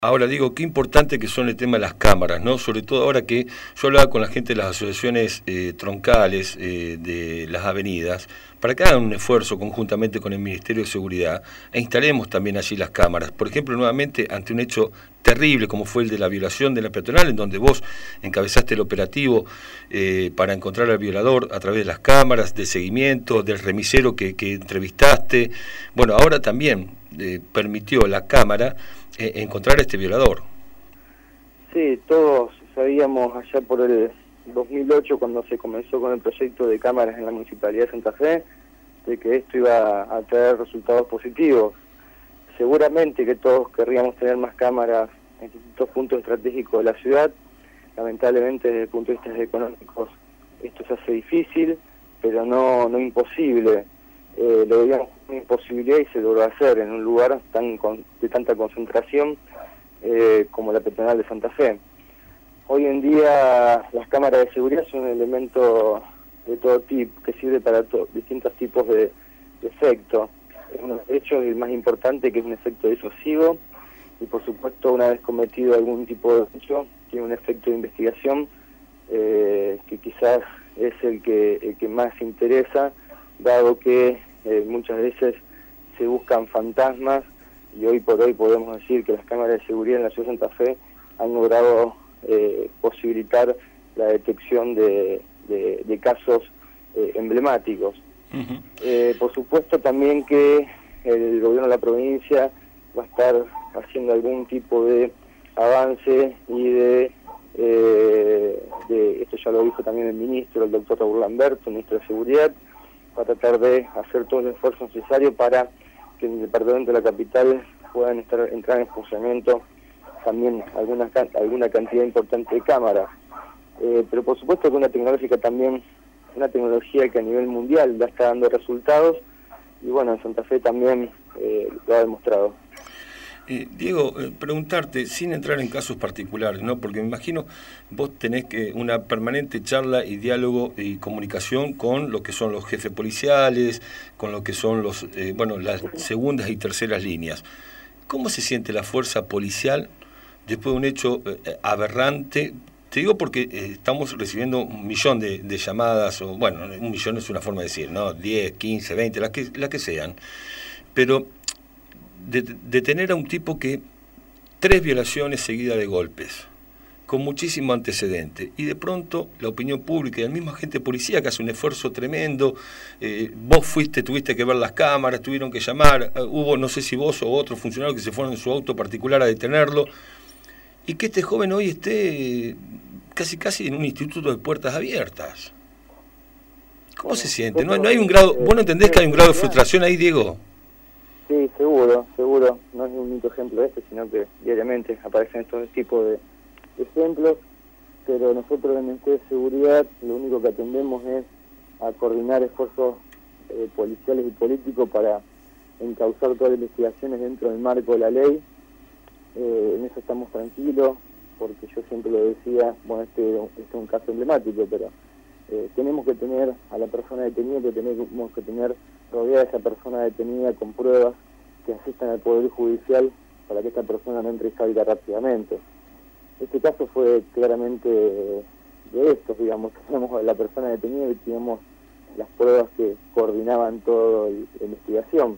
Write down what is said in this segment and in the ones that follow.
Ahora digo, qué importante que son el tema de las cámaras, ¿no? Sobre todo ahora que yo hablaba con la gente de las asociaciones troncales de las avenidas, para que hagan un esfuerzo conjuntamente con el Ministerio de Seguridad e instalemos también allí las cámaras. Por ejemplo, nuevamente, ante un hecho terrible como fue el de la violación de la peatonal, en donde vos encabezaste el operativo para encontrar al violador a través de las cámaras, de seguimiento, del remisero que entrevistaste. Bueno, ahora también permitió la cámara encontrar a este violador. Sí, todos sabíamos allá por el 2008, cuando se comenzó con el proyecto de cámaras en la Municipalidad de Santa Fe, de que esto iba a traer resultados positivos. Seguramente que todos querríamos tener más cámaras en distintos puntos estratégicos de la ciudad. Lamentablemente, desde el punto de vista económicos, esto se hace difícil, pero no imposible. Lo veíamos como una imposibilidad y se logró hacer en un lugar de tanta concentración como la peatonal de Santa Fe. Hoy en día las cámaras de seguridad son un elemento de todo tipo, que sirve para distintos tipos de efectos. Uno de ellos, el más importante, que es un efecto disuasivo, y por supuesto, una vez cometido algún tipo de hecho, tiene un efecto de investigación que quizás es el que más interesa, dado que muchas veces se buscan fantasmas, y hoy por hoy podemos decir que las cámaras de seguridad en la ciudad de Santa Fe han logrado posibilitar la detección de casos emblemáticos. Por supuesto también que el gobierno de la provincia va a estar haciendo algún tipo de avance y de esto ya lo dijo también el ministro, el doctor Raúl Lamberto, ministro de Seguridad, para tratar de hacer todo el esfuerzo necesario para que en el departamento de la capital puedan entrar en funcionamiento también alguna cantidad importante de cámaras. Pero por supuesto que una tecnología que a nivel mundial ya está dando resultados, y bueno, en Santa Fe también lo ha demostrado. Diego, preguntarte, sin entrar en casos particulares, ¿no? Porque me imagino vos tenés que una permanente charla y diálogo y comunicación con lo que son los jefes policiales, con lo que son las segundas y terceras líneas. ¿Cómo se siente la fuerza policial después de un hecho aberrante? Te digo porque estamos recibiendo 1.000.000 de llamadas, o bueno, 1.000.000 es una forma de decir, ¿no? 10, 15, 20, las que sean. Pero de tener a un tipo que 3 violaciones seguidas de golpes, con muchísimo antecedente, y de pronto la opinión pública y el mismo agente de policía que hace un esfuerzo tremendo, vos tuviste que ver las cámaras, tuvieron que llamar, hubo, no sé si vos o otro funcionario que se fueron en su auto particular a detenerlo, y que este joven hoy esté casi en un instituto de puertas abiertas. ¿Cómo se siente? ¿No hay un grado, vos no entendés que hay un grado de frustración ahí, Diego? Sí, seguro. No es un único ejemplo sino que diariamente aparecen estos tipos de ejemplos, pero nosotros en el Ministerio de Seguridad lo único que atendemos es a coordinar esfuerzos policiales y políticos para encauzar todas las investigaciones dentro del marco de la ley. En eso estamos tranquilos, porque yo siempre lo decía, bueno, este es un caso emblemático, pero tenemos que tener a la persona detenida, tenemos que tener rodeada a esa persona detenida con pruebas que asistan al Poder Judicial para que esta persona no entre y salga rápidamente. Este caso fue claramente de estos, digamos, tenemos a la persona detenida y tenemos las pruebas que coordinaban toda la investigación,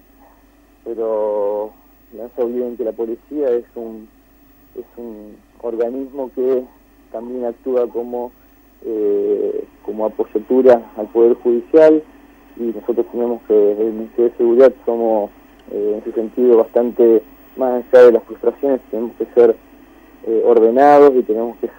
pero no se olviden que la policía es un organismo que también actúa como apoyatura al Poder Judicial, y nosotros tenemos que, desde el Ministerio de Seguridad, somos en ese sentido bastante, más allá de las frustraciones, tenemos que ser ordenados y tenemos que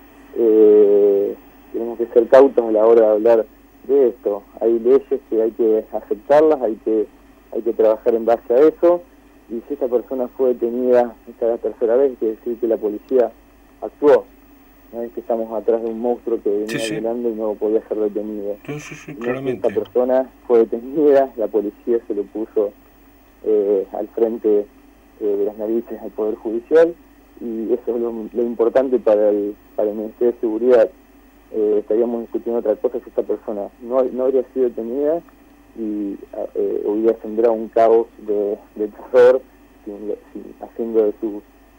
ser cautos a la hora de hablar de esto. Hay leyes que hay que aceptarlas, hay que trabajar en base a eso, y si esta persona fue detenida, esta es la tercera vez, quiere decir que la policía actuó. No es que estamos atrás de un monstruo que venía violando y no podía ser detenido. Sí, claramente. Esta persona fue detenida, la policía se lo puso al frente de las narices al Poder Judicial, y eso es lo importante para el Ministerio de Seguridad. Estaríamos discutiendo otra cosa si esta persona no habría sido detenida y hubiera sembrado un caos de terror, haciendo de sus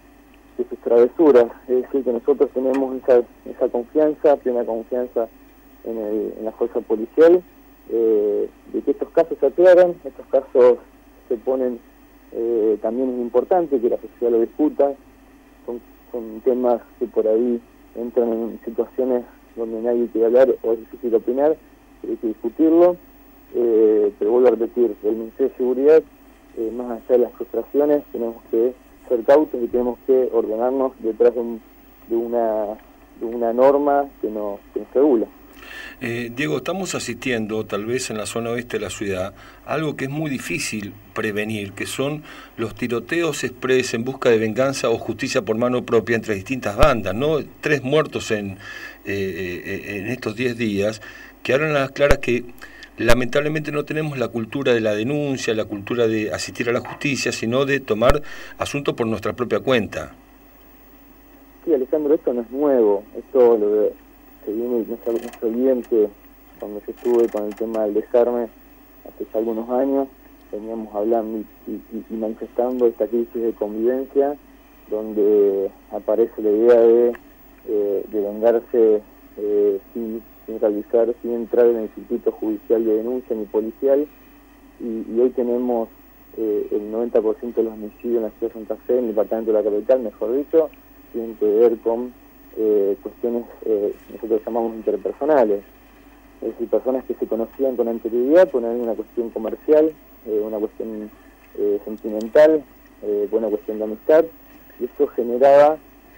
sus travesuras. Es decir, que nosotros tenemos esa confianza, plena confianza en la fuerza policial, de que estos casos se aclaran, estos casos se ponen, también es importante que la sociedad lo discuta, son temas que por ahí entran en situaciones donde nadie quiere hablar o es difícil opinar, pero hay que discutirlo, pero vuelvo a repetir, el Ministerio de Seguridad, más allá de las frustraciones, tenemos que ser cautos y tenemos que ordenarnos detrás de una norma que nos regula. Diego, estamos asistiendo, tal vez en la zona oeste de la ciudad, a algo que es muy difícil prevenir, que son los tiroteos express en busca de venganza o justicia por mano propia entre distintas bandas, ¿no? 3 muertos en estos 10 días, que hablan a las claras que lamentablemente no tenemos la cultura de la denuncia, la cultura de asistir a la justicia, sino de tomar asuntos por nuestra propia cuenta. Sí, Alejandro, esto no es nuevo, esto se viene, no se olviden que cuando yo estuve con el tema del desarme hace ya algunos años, veníamos hablando y manifestando esta crisis de convivencia, donde aparece la idea de vengarse sin realizar, sin entrar en el circuito judicial de denuncia ni policial, y hoy tenemos el 90% de los homicidios en la ciudad de Santa Fe, en el departamento de la capital, mejor dicho, tienen que ver con cuestiones, nosotros llamamos interpersonales, es decir, personas que se conocían con anterioridad por una cuestión comercial, una cuestión sentimental, una cuestión de amistad, y esto genera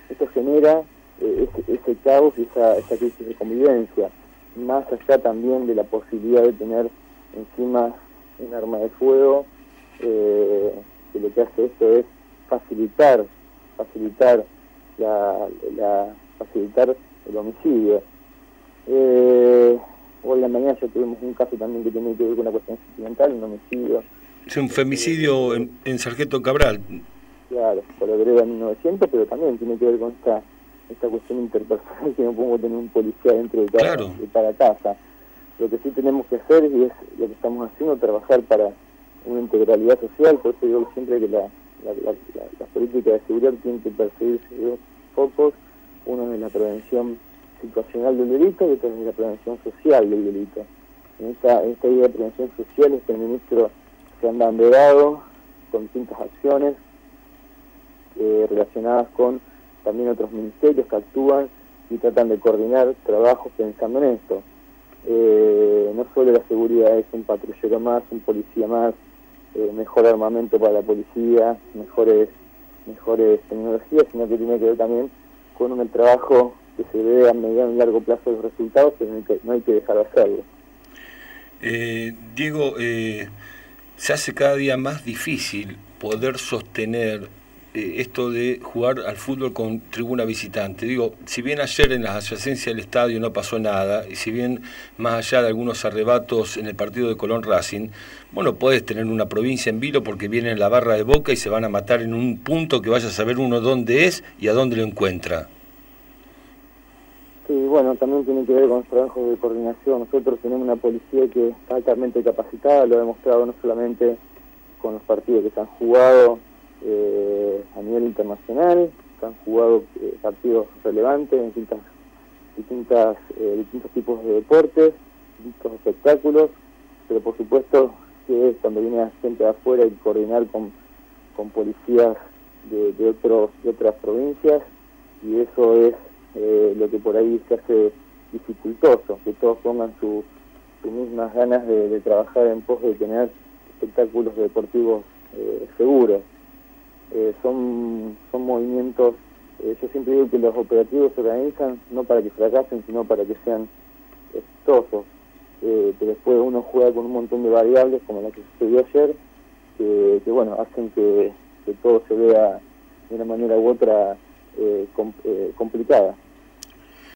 ese caos y esa crisis de convivencia, más allá también de la posibilidad de tener encima un arma de fuego, que lo que hace esto es facilitar el homicidio. Hoy en la mañana ya tuvimos un caso también que tiene que ver con una cuestión sentimental, un homicidio. Es un femicidio en Sargento Cabral. Claro, por la vereda 1900, pero también tiene que ver con esta cuestión interpersonal, que no podemos tener un policía dentro de cada casa. Lo que sí tenemos que hacer, y es lo que estamos haciendo, trabajar para una integralidad social. Por eso digo siempre que las políticas de seguridad tienen que perseguirse dos focos. Uno es la prevención situacional del delito y otro es la prevención social del delito. En esta idea de prevención social el ministro se han banderado con distintas acciones relacionadas con también otros ministerios que actúan y tratan de coordinar trabajos pensando en esto. No solo la seguridad es un patrullero más, un policía más, mejor armamento para la policía, mejores tecnologías, sino que tiene que ver también con el trabajo que se ve a mediano y largo plazo los resultados, pero no hay que dejar de hacerlo. Diego, se hace cada día más difícil poder sostener esto de jugar al fútbol con tribuna visitante. Digo, si bien ayer en las adyacencias del estadio no pasó nada, y si bien más allá de algunos arrebatos en el partido de Colón Racing, bueno, podés tener una provincia en vilo porque viene en la barra de Boca y se van a matar en un punto que vaya a saber uno dónde es y a dónde lo encuentra. Sí, bueno, también tiene que ver con los trabajos de coordinación. Nosotros tenemos una policía que está altamente capacitada, lo ha demostrado no solamente con los partidos que se han jugado a nivel internacional, que han jugado partidos relevantes en distintos tipos de deportes, distintos espectáculos, pero por supuesto que cuando viene la gente de afuera hay que coordinar con policías de otras provincias, y eso es lo que por ahí se hace dificultoso, que todos pongan sus mismas ganas de trabajar en pos de tener espectáculos deportivos seguros. Son movimientos, yo siempre digo que los operativos se organizan no para que fracasen, sino para que sean exitosos, que después uno juega con un montón de variables, como la que sucedió ayer, que bueno, hacen que todo se vea de una manera u otra complicada.